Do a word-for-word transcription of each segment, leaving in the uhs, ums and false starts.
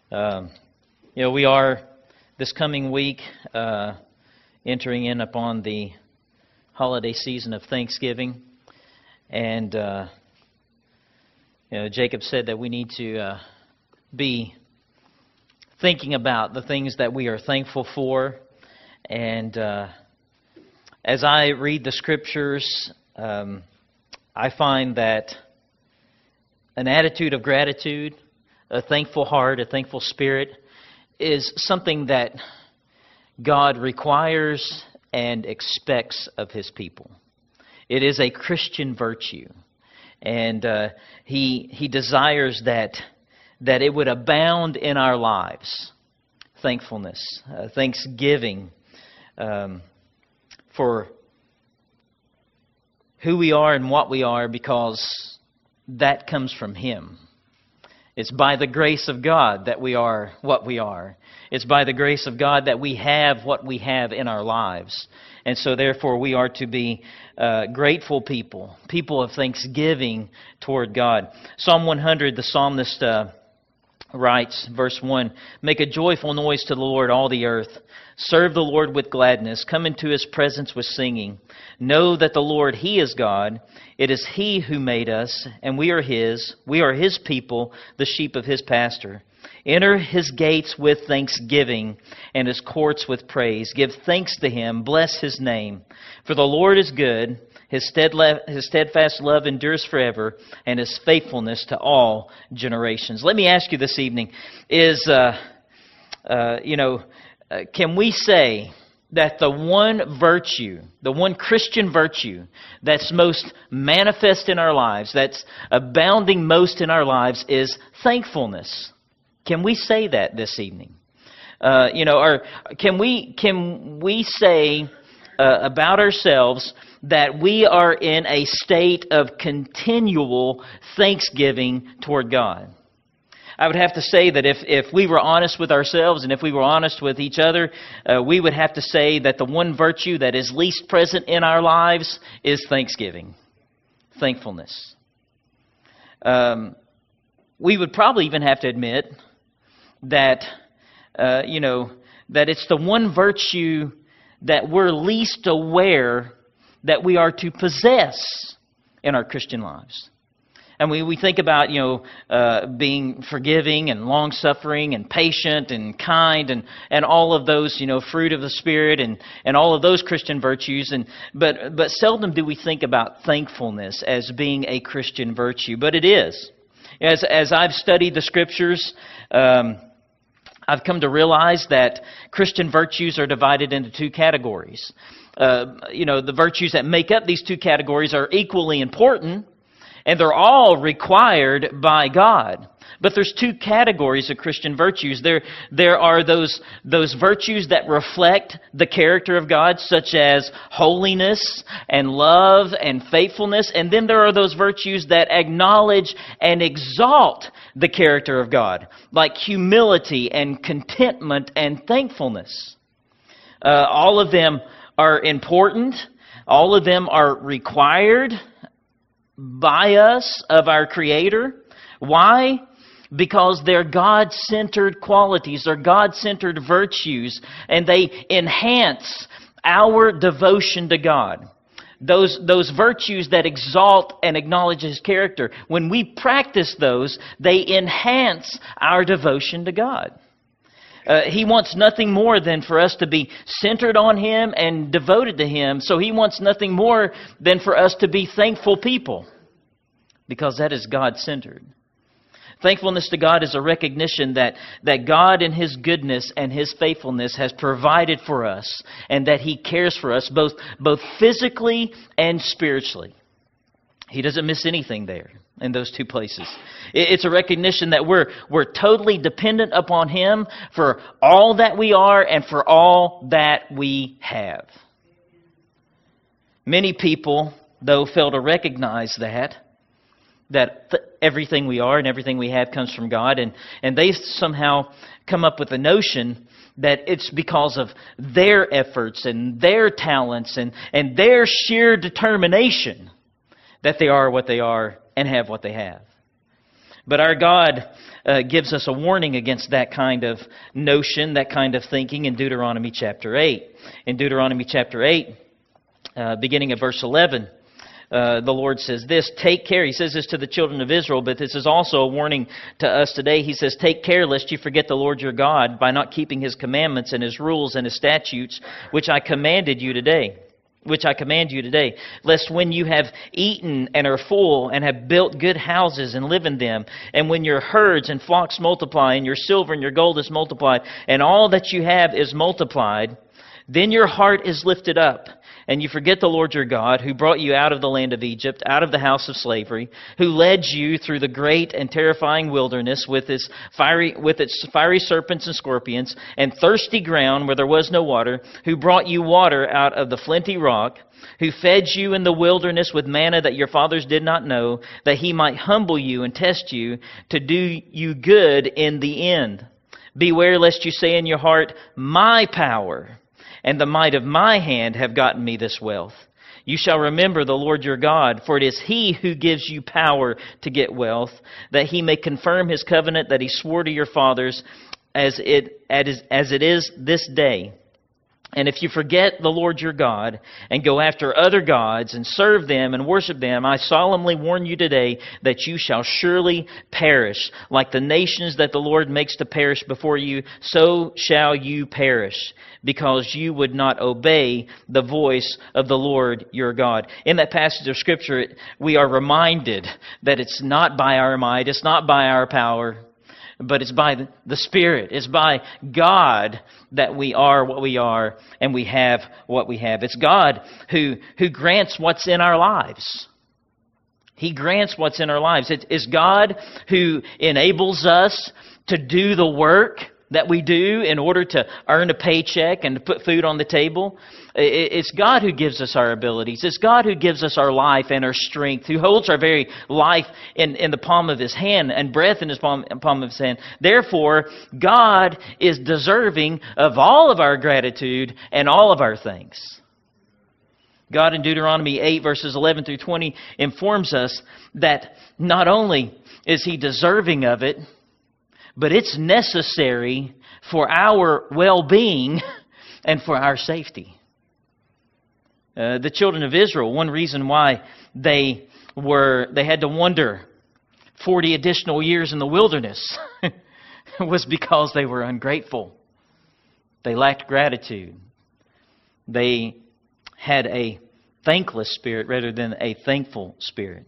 Um, you know, we are this coming week uh, entering in upon the holiday season of Thanksgiving, and uh, you know, Jacob said that we need to uh, be thinking about the things that we are thankful for. And uh, as I read the Scriptures, um, I find that an attitude of gratitude, a thankful heart, a thankful spirit, is something that God requires and expects of His people. It is a Christian virtue, and uh, He He desires that that it would abound in our lives. Thankfulness, uh, thanksgiving um, for who we are and what we are, because that comes from Him. It's by the grace of God that we are what we are. It's by the grace of God that we have what we have in our lives. And so therefore we are to be uh, grateful people, people of thanksgiving toward God. Psalm one hundred, the psalmist uh, writes, verse one, "Make a joyful noise to the Lord, all the earth. Serve the Lord with gladness. Come into His presence with singing. Know that the Lord, He is God. It is He who made us, and we are His. We are His people, the sheep of His pasture. Enter His gates with thanksgiving and His courts with praise. Give thanks to Him. Bless His name. For the Lord is good. His steadfast love endures forever, and His faithfulness to all generations." Let me ask you this evening, is, uh, uh, you know, uh, can we say that the one virtue, the one Christian virtue that's most manifest in our lives, that's abounding most in our lives, is thankfulness? Can we say that this evening? Uh, you know, or can we can we say uh, about ourselves that we are in a state of continual thanksgiving toward God? I would have to say that if, if we were honest with ourselves and if we were honest with each other, uh, we would have to say that the one virtue that is least present in our lives is thanksgiving, thankfulness. Um, we would probably even have to admit that, uh, you know, that it's the one virtue that we're least aware that we are to possess in our Christian lives. And we, we think about, you know, uh, being forgiving and long-suffering and patient and kind and, and all of those, you know, fruit of the Spirit and, and all of those Christian virtues. And but but seldom do we think about thankfulness as being a Christian virtue. But it is. As, as I've studied the Scriptures, um, I've come to realize that Christian virtues are divided into two categories. Uh, you know, the virtues that make up these two categories are equally important, and they're all required by God. But there's two categories of Christian virtues. There, there are those, those virtues that reflect the character of God, such as holiness and love and faithfulness. And then there are those virtues that acknowledge and exalt the character of God, like humility and contentment and thankfulness. Uh, all of them are important. All of them are required by us of our Creator. Why? Because they're God-centered qualities, they're God-centered virtues, and they enhance our devotion to God. Those, those virtues that exalt and acknowledge His character, when we practice those, they enhance our devotion to God. Uh, he wants nothing more than for us to be centered on Him and devoted to Him. So He wants nothing more than for us to be thankful people, because that is God-centered. Thankfulness to God is a recognition that, that God in His goodness and His faithfulness has provided for us, and that He cares for us both, both physically and spiritually. He doesn't miss anything there in those two places. It's a recognition that we're, we're totally dependent upon Him for all that we are and for all that we have. Many people, though, fail to recognize that, that th- everything we are and everything we have comes from God, and, and they somehow come up with the notion that it's because of their efforts and their talents and, and their sheer determination that they are what they are and have what they have. But our God uh, gives us a warning against that kind of notion, that kind of thinking in Deuteronomy chapter eight. In Deuteronomy chapter eight, uh, beginning at verse eleven, Uh, the Lord says this, take care. He says this to the children of Israel, but this is also a warning to us today. He says, take care lest you forget the Lord your God by not keeping His commandments and His rules and His statutes, which I commanded you today. Which I command you today, lest when you have eaten and are full and have built good houses and live in them, and when your herds and flocks multiply, and your silver and your gold is multiplied, and all that you have is multiplied, then your heart is lifted up, and you forget the Lord your God, who brought you out of the land of Egypt, out of the house of slavery, who led you through the great and terrifying wilderness with its fiery, with its fiery serpents and scorpions, and thirsty ground where there was no water, who brought you water out of the flinty rock, who fed you in the wilderness with manna that your fathers did not know, that He might humble you and test you to do you good in the end. Beware lest you say in your heart, my power and the might of my hand have gotten me this wealth. You shall remember the Lord your God, for it is He who gives you power to get wealth, that He may confirm His covenant that He swore to your fathers, as it as it is this day. And if you forget the Lord your God and go after other gods and serve them and worship them, I solemnly warn you today that you shall surely perish. Like the nations that the Lord makes to perish before you, so shall you perish, because you would not obey the voice of the Lord your God. In that passage of Scripture, we are reminded that it's not by our might, it's not by our power, but it's by the Spirit. It's by God that we are what we are and we have what we have. It's God who, who grants what's in our lives. He grants what's in our lives. It is God who enables us to do the work that we do in order to earn a paycheck and to put food on the table. It's God who gives us our abilities. It's God who gives us our life and our strength, who holds our very life in, in the palm of His hand and breath in His palm, palm of His hand. Therefore, God is deserving of all of our gratitude and all of our thanks. God in Deuteronomy eight verses eleven through twenty informs us that not only is He deserving of it, but it's necessary for our well-being and for our safety. Uh, the children of Israel, one reason why they were they had to wander forty additional years in the wilderness was because they were ungrateful. They lacked gratitude. They had a thankless spirit rather than a thankful spirit.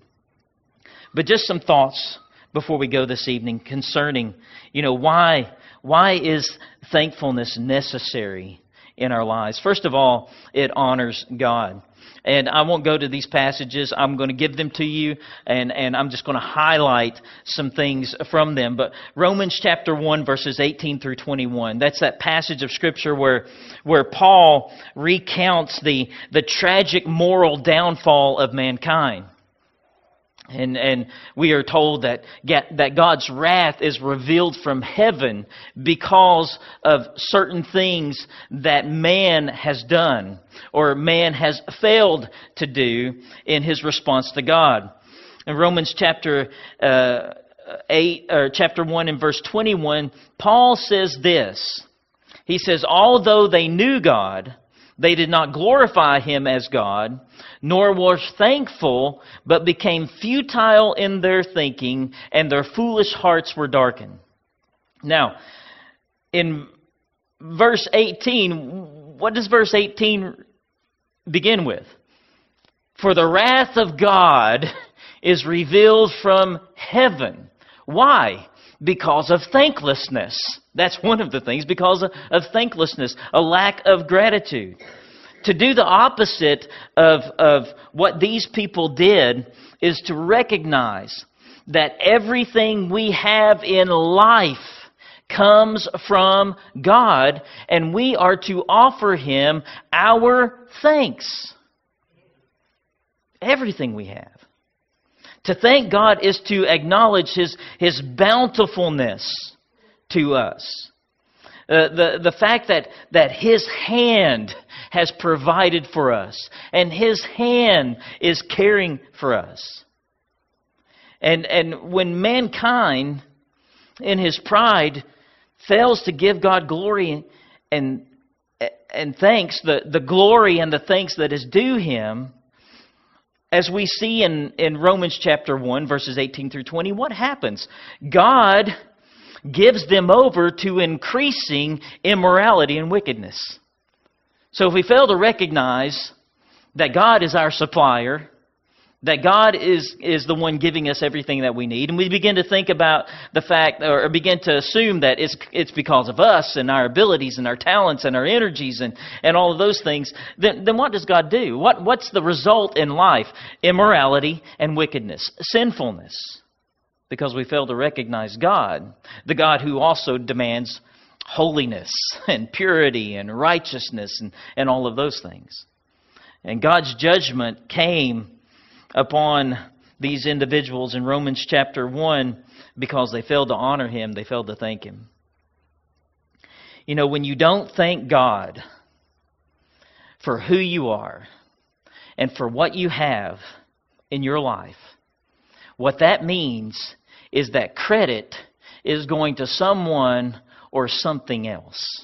But just some thoughts before we go this evening concerning, you know, why why is thankfulness necessary in our lives? First of all, it honors God. And I won't go to these passages. I'm going to give them to you, and, and I'm just going to highlight some things from them. But Romans chapter one, verses eighteen through twenty-one, that's that passage of Scripture where, where Paul recounts the, the tragic moral downfall of mankind. And and we are told that that God's wrath is revealed from heaven because of certain things that man has done or man has failed to do in his response to God. In Romans chapter uh, eight or chapter one and verse twenty-one, Paul says this. He says, although they knew God, they did not glorify Him as God, nor were thankful, but became futile in their thinking, and their foolish hearts were darkened. Now, in verse eighteen, what does verse eighteen begin with? For the wrath of God is revealed from heaven. Why? Because of thanklessness. That's one of the things, because of, of thanklessness, a lack of gratitude. To do the opposite of, of what these people did is to recognize that everything we have in life comes from God, and we are to offer Him our thanks. Everything we have. To thank God is to acknowledge His, His bountifulness to us. Uh, the, the fact that, that His hand has provided for us and His hand is caring for us. And, and when mankind, in his pride, fails to give God glory and, and thanks, the, the glory and the thanks that is due Him, as we see in, in Romans chapter one, verses eighteen through twenty, what happens? God gives them over to increasing immorality and wickedness. So if we fail to recognize that God is our supplier, that God is, is the one giving us everything that we need, and we begin to think about the fact, or begin to assume that it's it's because of us and our abilities and our talents and our energies and, and all of those things, then, then what does God do? What What's the result in life? Immorality and wickedness, sinfulness, because we fail to recognize God, the God who also demands holiness and purity and righteousness and, and all of those things. And God's judgment came upon these individuals in Romans chapter one because they failed to honor Him, they failed to thank Him. You know, when you don't thank God for who you are and for what you have in your life, what that means is that credit is going to someone or something else.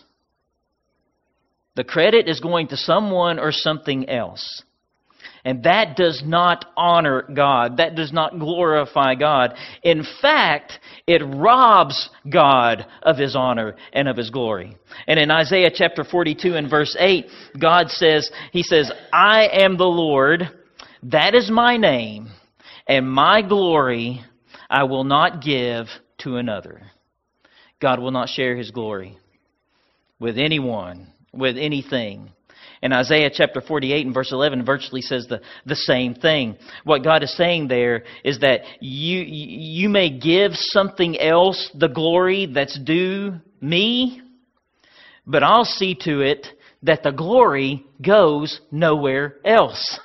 The credit is going to someone or something else. And that does not honor God. That does not glorify God. In fact, it robs God of His honor and of His glory. And in Isaiah chapter forty-two and verse eight, God says, He says, I am the Lord, that is my name, and my glory I will not give to another. God will not share His glory with anyone, with anything. And Isaiah chapter forty-eight and verse eleven virtually says the, the same thing. What God is saying there is that you, you may give something else the glory that's due me, but I'll see to it that the glory goes nowhere else.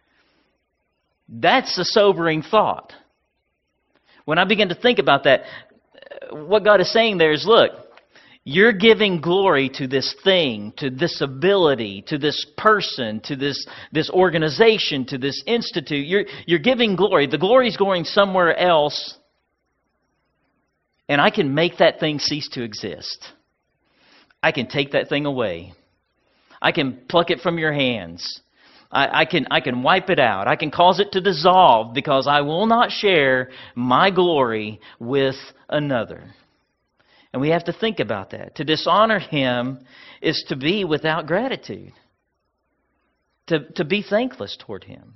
That's a sobering thought. When I begin to think about that, what God is saying there is, look, you're giving glory to this thing, to this ability, to this person, to this, this organization, to this institute. You're, you're giving glory. The glory is going somewhere else, and I can make that thing cease to exist. I can take that thing away. I can pluck it from your hands. I, I can, I can wipe it out. I can cause it to dissolve because I will not share my glory with another. And we have to think about that. To dishonor Him is to be without gratitude. To, to be thankless toward Him.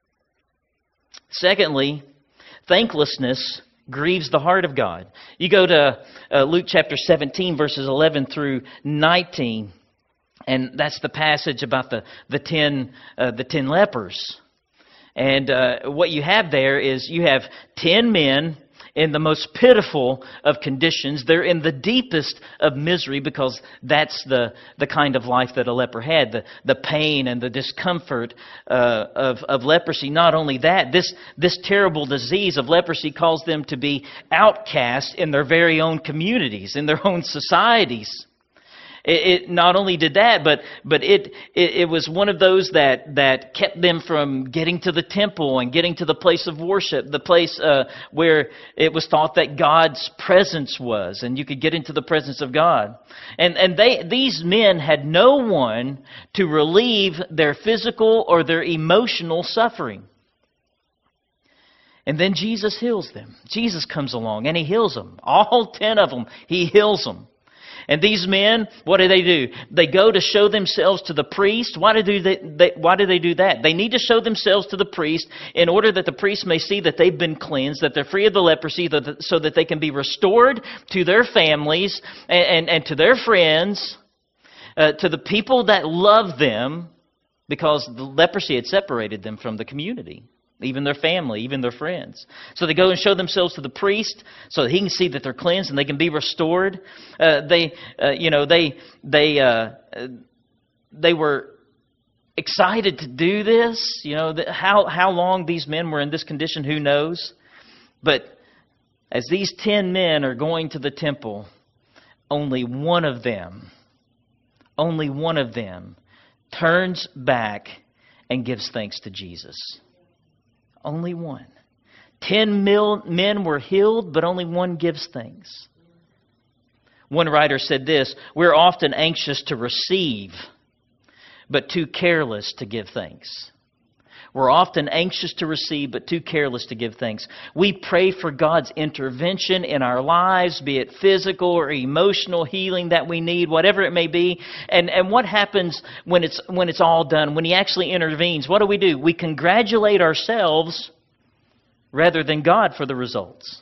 Secondly, thanklessness grieves the heart of God. You go to uh, Luke chapter seventeen, verses eleven through nineteen. And that's the passage about the, the, ten, uh, the ten lepers. And uh, what you have there is you have ten men in the most pitiful of conditions. They're in the deepest of misery because that's the, the kind of life that a leper had, the, the pain and the discomfort uh, of, of leprosy. Not only that, this, this terrible disease of leprosy caused them to be outcast in their very own communities, in their own societies. It, it not only did that, but but it, it it was one of those that that kept them from getting to the temple and getting to the place of worship, the place uh, where it was thought that God's presence was, and you could get into the presence of God. And and they these men had no one to relieve their physical or their emotional suffering. And then Jesus heals them. Jesus comes along and He heals them. All ten of them, He heals them. And these men, what do they do? They go to show themselves to the priest. Why do they, they, why do they do that? They need to show themselves to the priest in order that the priest may see that they've been cleansed, that they're free of the leprosy, so that they can be restored to their families and, and, and to their friends, uh, to the people that love them, because the leprosy had separated them from the community. Even their family, even their friends. So they go and show themselves to the priest so that he can see that they're cleansed and they can be restored. Uh, they, uh, you know, they they uh, they were excited to do this. You know, the, how how long these men were in this condition, who knows? But as these ten men are going to the temple, only one of them, only one of them turns back and gives thanks to Jesus. Only one Ten mil, men were healed, but only one gives thanks. One writer said this, we're often anxious to receive, but too careless to give thanks. We're often anxious to receive, but too careless to give thanks. We pray for God's intervention in our lives, be it physical or emotional healing that we need, whatever it may be. And, and what happens when it's, when it's all done, when He actually intervenes? What do we do? We congratulate ourselves rather than God for the results.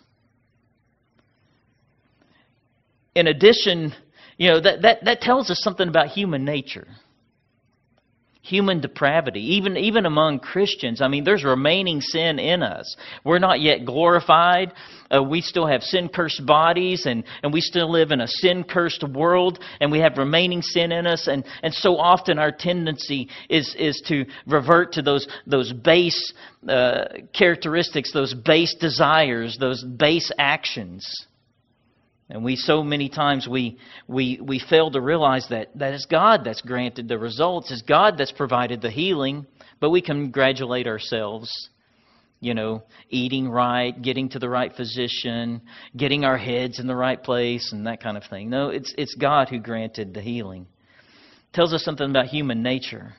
In addition, you know, that, that, that tells us something about human nature. Human depravity, even, even among Christians. I mean, there's remaining sin in us. We're not yet glorified. Uh, we still have sin-cursed bodies, and, and we still live in a sin-cursed world, and we have remaining sin in us. And, and so often our tendency is, is to revert to those, those base uh, characteristics, those base desires, those base actions. And we so many times we we we fail to realize that that it's God that's granted the results. It's God that's provided the healing. But we congratulate ourselves, you know, eating right, getting to the right physician, getting our heads in the right place, and that kind of thing. No, it's it's God who granted the healing. It tells us something about human nature.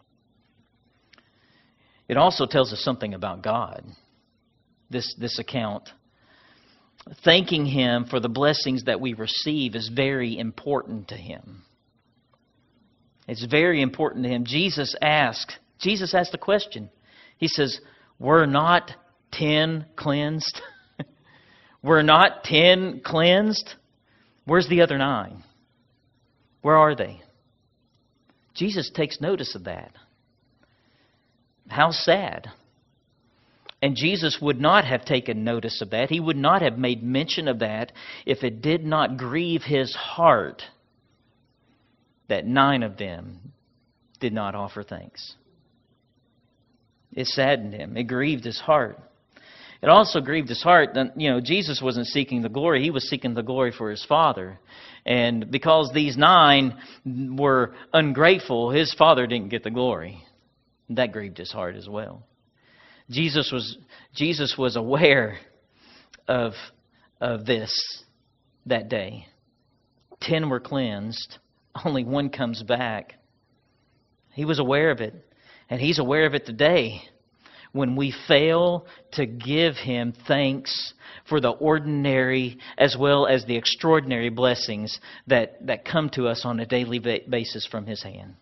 It also tells us something about God. This this account. Thanking Him for the blessings that we receive is very important to Him. It's very important to Him. Jesus asked, Jesus asked the question. He says, were not ten cleansed? Were not ten cleansed? Where's the other nine? Where are they? Jesus takes notice of that. How sad. And Jesus would not have taken notice of that. He would not have made mention of that if it did not grieve His heart that nine of them did not offer thanks. It saddened Him. It grieved His heart. It also grieved His heart that, you know, Jesus wasn't seeking the glory. He was seeking the glory for His Father. And because these nine were ungrateful, His Father didn't get the glory. That grieved His heart as well. Jesus was Jesus was aware of, of this that day. Ten were cleansed. Only one comes back. He was aware of it. And He's aware of it today when we fail to give Him thanks for the ordinary as well as the extraordinary blessings that, that come to us on a daily basis from His hand.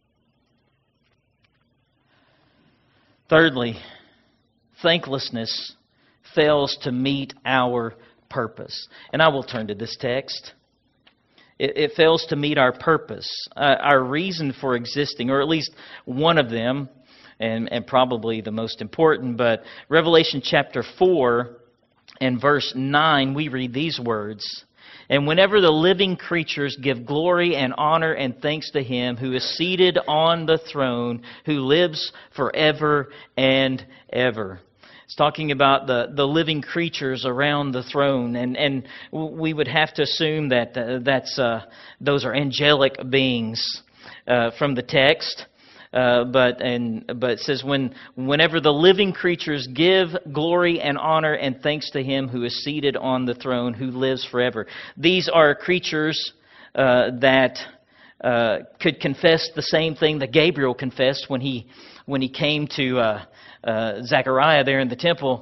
Thirdly, thanklessness fails to meet our purpose. And I will turn to this text. It, it fails to meet our purpose, uh, our reason for existing, or at least one of them, and, and probably the most important. But Revelation chapter four and verse nine, we read these words. And whenever the living creatures give glory and honor and thanks to Him who is seated on the throne, who lives forever and ever. It's talking about the, the living creatures around the throne, and, and we would have to assume that uh, that's uh, those are angelic beings uh, from the text. Uh, but and but it says when whenever the living creatures give glory and honor and thanks to Him who is seated on the throne, who lives forever. These are creatures uh, that uh, could confess the same thing that Gabriel confessed when he when he came to uh, uh, Zechariah there in the temple.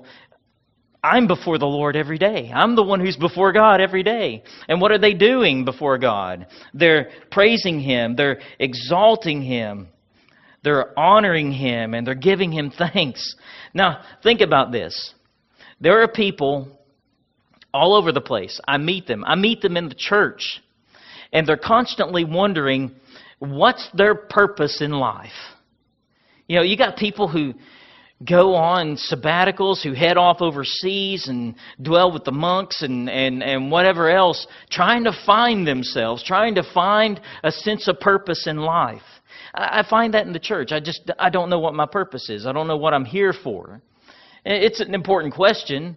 I'm before the Lord every day. I'm the one who's before God every day. And what are they doing before God? They're praising Him. They're exalting Him. They're honoring Him, and they're giving Him thanks. Now, think about this. There are people all over the place. I meet them. I meet them in the church. And they're constantly wondering, what's their purpose in life? You know, you got people who go on sabbaticals, who head off overseas and dwell with the monks and, and, and whatever else, trying to find themselves, trying to find a sense of purpose in life. I find that in the church. I just, I don't know what my purpose is. I don't know what I'm here for. It's an important question,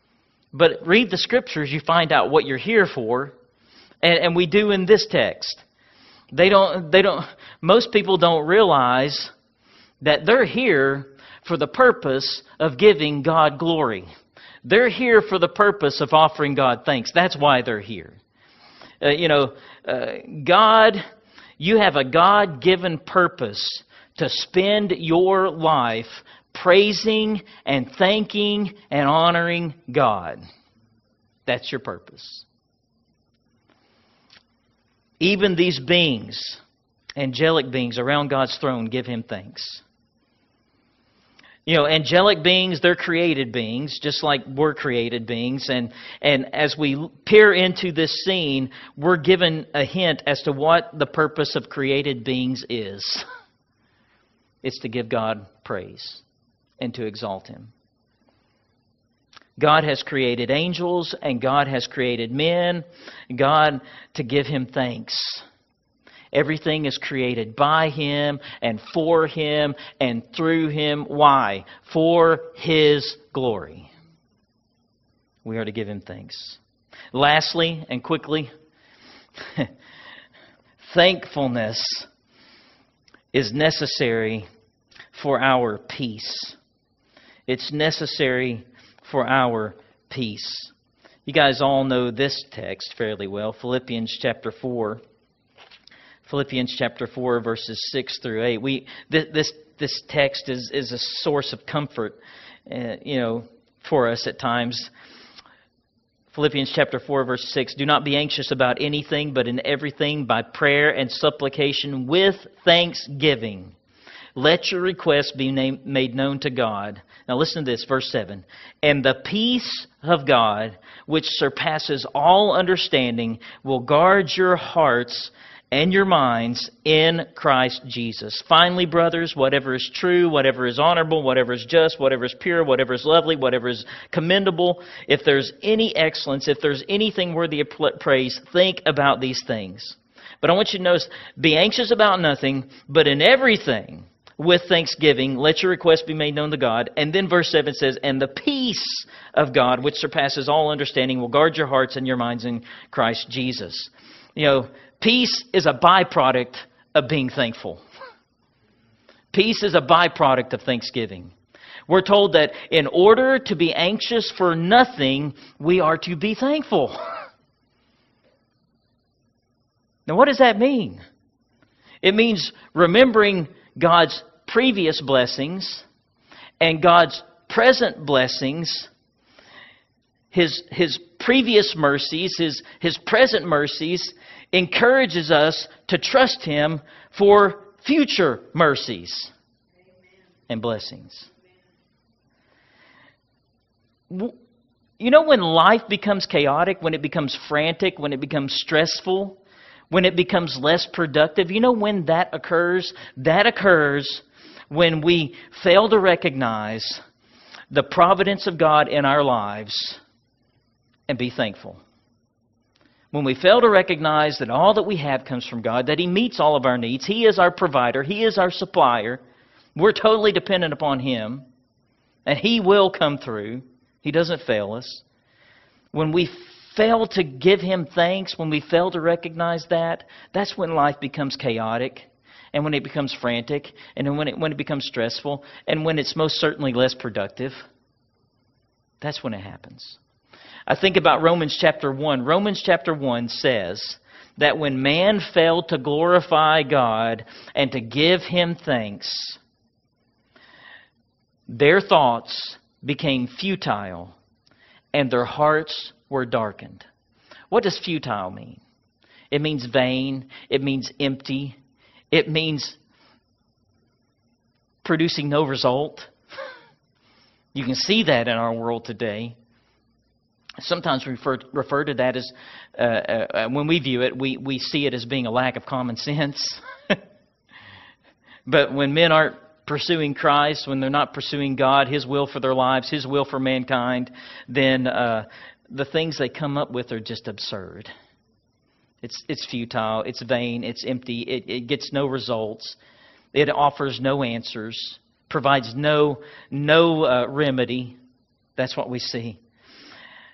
but read the Scriptures, you find out what you're here for, and, and we do in this text. They don't, they don't, most people don't realize that they're here for the purpose of giving God glory. They're here for the purpose of offering God thanks. That's why they're here. Uh, you know, uh, God, you have a God-given purpose to spend your life praising and thanking and honoring God. That's your purpose. Even these beings, angelic beings around God's throne, give Him thanks. You know, angelic beings, they're created beings, just like we're created beings. And, and as we peer into this scene, we're given a hint as to what the purpose of created beings is. It's to give God praise and to exalt Him. God has created angels and God has created men. God to give Him thanks. Everything is created by Him and for Him and through Him. Why? For His glory. We are to give Him thanks. Lastly and quickly, thankfulness is necessary for our peace. It's necessary for our peace. You guys all know this text fairly well, Philippians chapter four. Philippians chapter four, verses six through eight. We this this, this text is, is a source of comfort, uh, you know, for us at times. Philippians chapter four, verse six. Do not be anxious about anything, but in everything by prayer and supplication with thanksgiving. Let your requests be named, made known to God. Now listen to this, verse seven. And the peace of God, which surpasses all understanding, will guard your hearts and your minds in Christ Jesus. Finally, brothers, whatever is true, whatever is honorable, whatever is just, whatever is pure, whatever is lovely, whatever is commendable, if there's any excellence, if there's anything worthy of praise, think about these things. But I want you to notice, be anxious about nothing, but in everything, with thanksgiving, let your requests be made known to God. And then verse seven says, and the peace of God, which surpasses all understanding, will guard your hearts and your minds in Christ Jesus. You know, peace is a byproduct of being thankful. Peace is a byproduct of thanksgiving. We're told that in order to be anxious for nothing, we are to be thankful. Now, what does that mean? It means remembering God's previous blessings and God's present blessings, His, His previous mercies, His, His present mercies, encourages us to trust Him for future mercies and blessings. You know, when life becomes chaotic, when it becomes frantic, when it becomes stressful, when it becomes less productive, you know when that occurs? That occurs when we fail to recognize the providence of God in our lives and be thankful. When we fail to recognize that all that we have comes from God, that He meets all of our needs, He is our provider, He is our supplier, we're totally dependent upon Him, and He will come through. He doesn't fail us. When we fail to give Him thanks, when we fail to recognize that, that's when life becomes chaotic, and when it becomes frantic, and when it, when it becomes stressful, and when it's most certainly less productive. That's when it happens. I think about Romans chapter one. Romans chapter one says that when man failed to glorify God and to give Him thanks, their thoughts became futile and their hearts were darkened. What does futile mean? It means vain. It means empty. It means producing no result. You can see that in our world today. Sometimes we refer, refer to that as, uh, uh, when we view it, we, we see it as being a lack of common sense. But when men aren't pursuing Christ, when they're not pursuing God, His will for their lives, His will for mankind, then uh, the things they come up with are just absurd. It's it's futile, it's vain, it's empty, it, it gets no results, it offers no answers, provides no, no uh, remedy. That's what we see.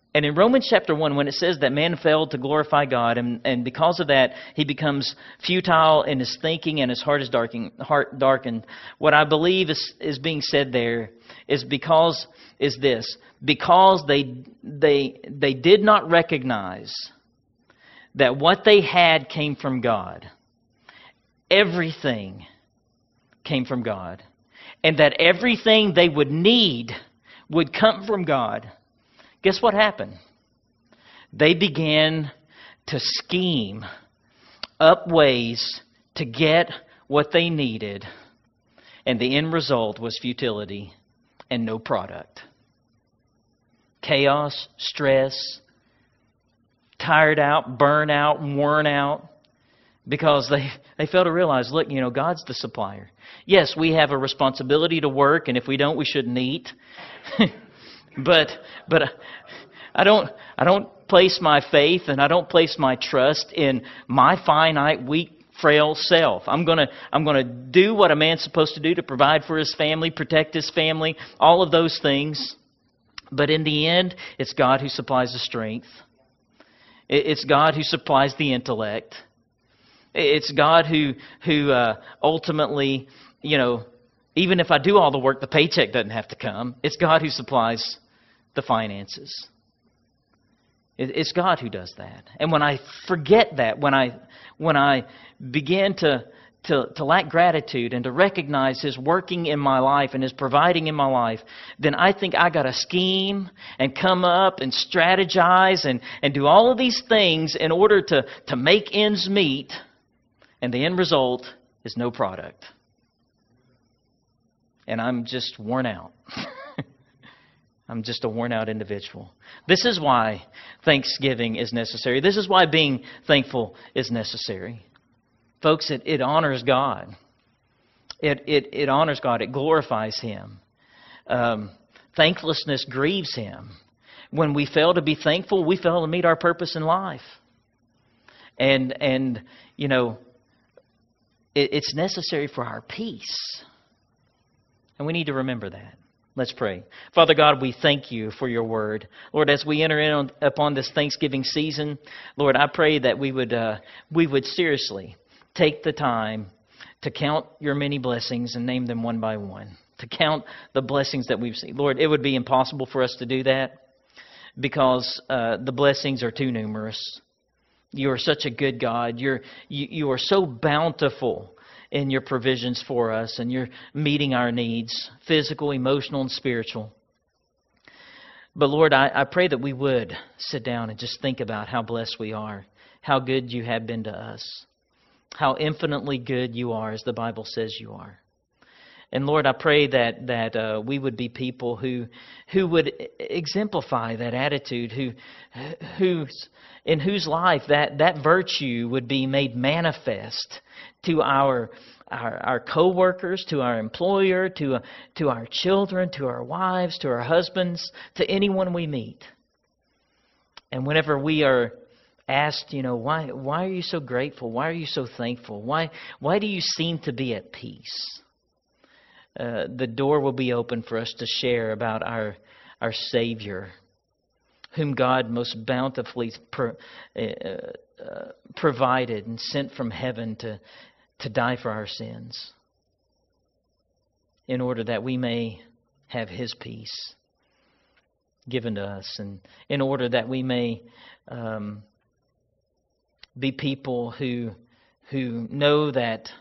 And in Romans chapter one, when it says that man failed to glorify God, and, and because of that, he becomes futile in his thinking and his heart is darkened, heart darkened, what I believe is, is being said there is because is this. Because they they they did not recognize that what they had came from God. Everything came from God. And that everything they would need would come from God. Guess what happened? They began to scheme up ways to get what they needed. And the end result was futility and no product. Chaos, stress, tired out, burn out, worn out. Because they, they fail to realize, look, you know, God's the supplier. Yes, we have a responsibility to work, and if we don't, we shouldn't eat. but but I don't I don't place my faith and I don't place my trust in my finite, weak, frail self. I'm gonna I'm gonna do what a man's supposed to do to provide for his family, protect his family, all of those things. But in the end, it's God who supplies the strength. It's God who supplies the intellect. It's God who who uh, ultimately, you know, even if I do all the work, the paycheck doesn't have to come. It's God who supplies the finances. It's God who does that. And when I forget that, when I when I begin to to to lack gratitude and to recognize His working in my life and His providing in my life, then I think I got to scheme and come up and strategize and, and do all of these things in order to, to make ends meet. And the end result is no product. And I'm just worn out. I'm just a worn out individual. This is why thanksgiving is necessary. This is why being thankful is necessary. Folks, it, it honors God. It, it, it honors God. It glorifies Him. Um, thanklessness grieves Him. When we fail to be thankful, we fail to meet our purpose in life. And, and you know, it, it's necessary for our peace. And we need to remember that. Let's pray. Father God, we thank You for Your word. Lord, as we enter in on, upon this Thanksgiving season, Lord, I pray that we would uh, we would seriously take the time to count Your many blessings and name them one by one. To count the blessings that we've seen. Lord, it would be impossible for us to do that because uh, the blessings are too numerous. You are such a good God. You're, you, you are so bountiful in Your provisions for us, and You're meeting our needs, physical, emotional, and spiritual. But Lord, I, I pray that we would sit down and just think about how blessed we are, how good You have been to us, how infinitely good You are, as the Bible says You are. And Lord, I pray that that uh, we would be people who who would exemplify that attitude, who who's in whose life that, that virtue would be made manifest to our our, our co-workers, to our employer, to uh, to our children, to our wives, to our husbands, to anyone we meet. And whenever we are asked, you know, why why are you so grateful? Why are you so thankful? Why why do you seem to be at peace? Uh, the door will be open for us to share about our our Savior, whom God most bountifully pro, uh, uh, provided and sent from heaven to, to die for our sins, in order that we may have His peace given to us, and in order that we may um, be people who who know that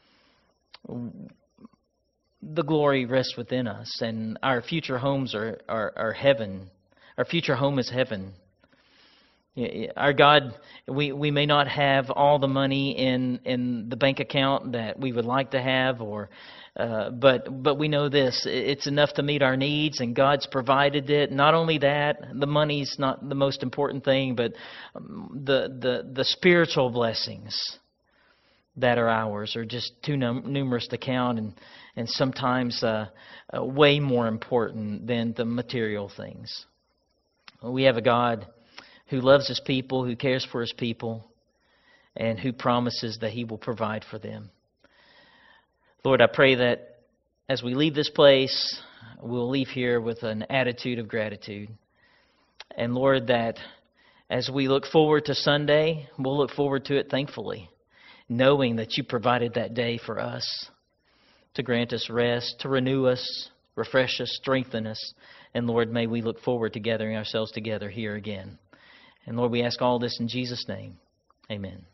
the glory rests within us, and our future homes are, are, are heaven. Our future home is heaven. Our God, we, we may not have all the money in, in the bank account that we would like to have, or uh, but but we know this: it's enough to meet our needs, and God's provided it. Not only that, the money's not the most important thing, but the the, the spiritual blessings that are ours are just too num- numerous to count, and and sometimes uh, uh, way more important than the material things. We have a God who loves His people, who cares for His people, and who promises that He will provide for them. Lord, I pray that as we leave this place, we'll leave here with an attitude of gratitude. And Lord, that as we look forward to Sunday, we'll look forward to it thankfully, knowing that you provided that day for us to grant us rest, to renew us, refresh us, strengthen us. And Lord, may we look forward to gathering ourselves together here again. And Lord, we ask all this in Jesus' name. Amen.